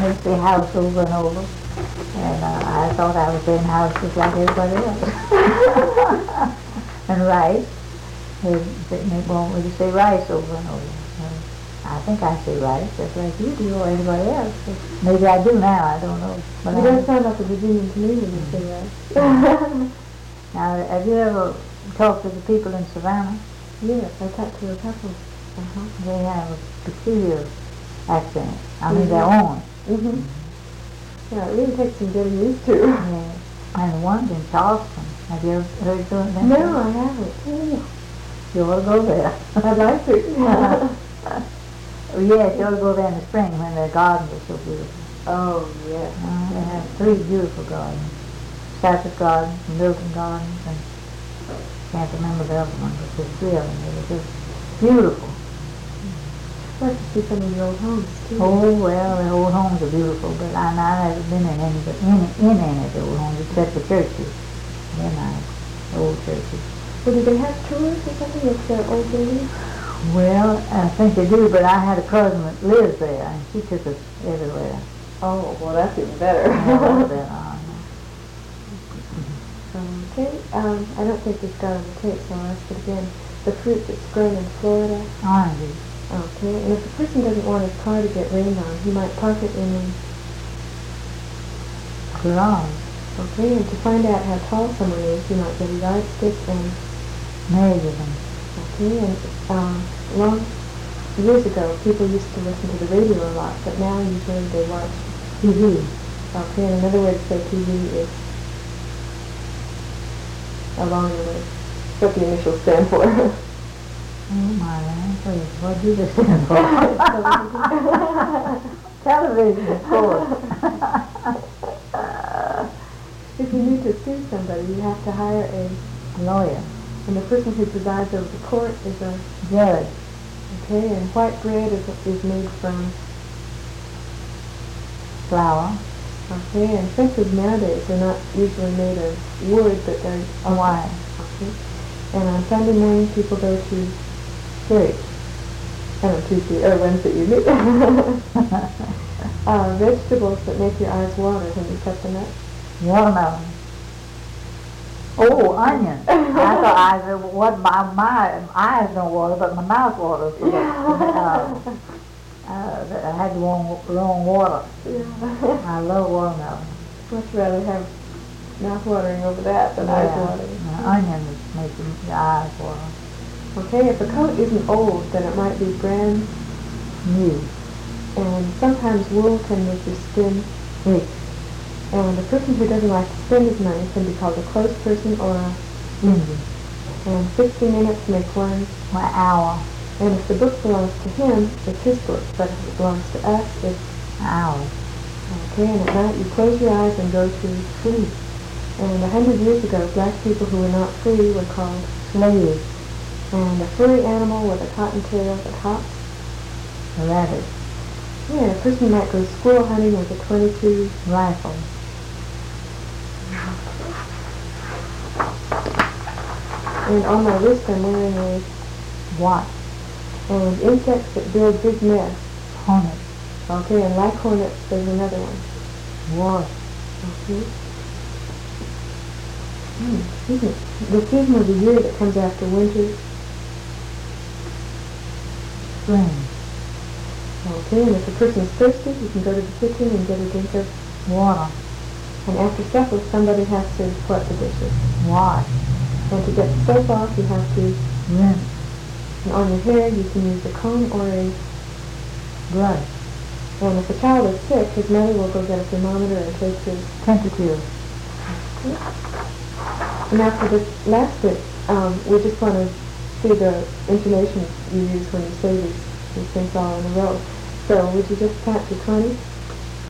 just say house over and over. And I thought I was saying house just like everybody else. And rice. They want me to say rice over and over. I think I say rice just like you do or anybody else. Maybe I do now, I don't know. But you don't sound like a Virginian to me when you say rice. Now, have you ever talked to the people in Savannah? Yes, I talked to a couple. They have a peculiar accent. I mean, their own. Yeah, it really takes some getting used to. Yeah. And the ones in Charleston. Have you ever heard them? No, I haven't. Oh, you ought to go there. I'd like to. Yes, you ought to go there in the spring when their gardens are so beautiful. Oh, yeah. They have 3 beautiful gardens. Stafford Gardens, Milton Gardens, and I can't remember the other one, but there's 3 of them. They were just beautiful. I'd like to see some of your old homes, too. Oh, well, the old homes are beautiful, but I haven't been in any of the old homes except the churches. They're nice, the old churches. Well, do they have tours or something with their old buildings? Well, I think they do, but I had a cousin that lives there, and she took us everywhere. Oh, well, that's even better. Okay, I don't think this got on the tape, so I'll ask it again. The fruit that's grown in Florida? Oranges. Okay, and if a person doesn't want his car to get rained on, he might park it in a garage. Okay, and to find out how tall someone is, you might get a yardstick and measure them. Okay, and long years ago, people used to listen to the radio a lot, but now usually they watch TV. Okay, and another way to say TV is a longer way. What the initials stand for. Oh my, please, what do they stand for? Television, of course. If you need to sue somebody, you have to hire a lawyer. And the person who presides over the court is a judge. Okay, and white bread is made from flour. Okay, and fences nowadays are not usually made of wood, but they're white. Okay. And on Sunday morning, people go to church. And on Tuesday or Wednesday evening. Vegetables that make your eyes water when you cut them up. Watermelon. Oh, onion. I thought my eyes don't water, but my mouth waters. I had the wrong water. Yeah. I love watermelon. Much rather have mouth watering over that than eyes watering. Onion makes your eyes water. Okay, if a coat isn't old, then it might be brand new. And sometimes wool can make your skin thick. And a person who doesn't like to spend his money can be called a close person or a stingy. And 60 minutes make one an hour. And if the book belongs to him, it's his book. But if it belongs to us, it's ours. Okay, and at night you close your eyes and go to sleep. And 100 years ago, black people who were not free were called slaves. And a furry animal with a cotton tail that hops. A rabbit. Yeah, a person might go squirrel hunting with a .22 rifle. And on my wrist I'm wearing a watch. And insects that build big nests. Hornets. Okay, and like hornets, there's another one. Wasp. Okay. The season of the year that comes after winter. Spring. Okay, and if a person's thirsty, you can go to the kitchen and get a drink of water. And after supper, somebody has to wet the dishes. Wash. And to get the soap off, you have to rinse. And on your hair, you can use a comb or a brush. And if a child is sick, his mother will go get a thermometer and take his temperature. Okay. And after this last bit, we just want to see the intonation you use when you say these things all in a row. So would you just count to 20?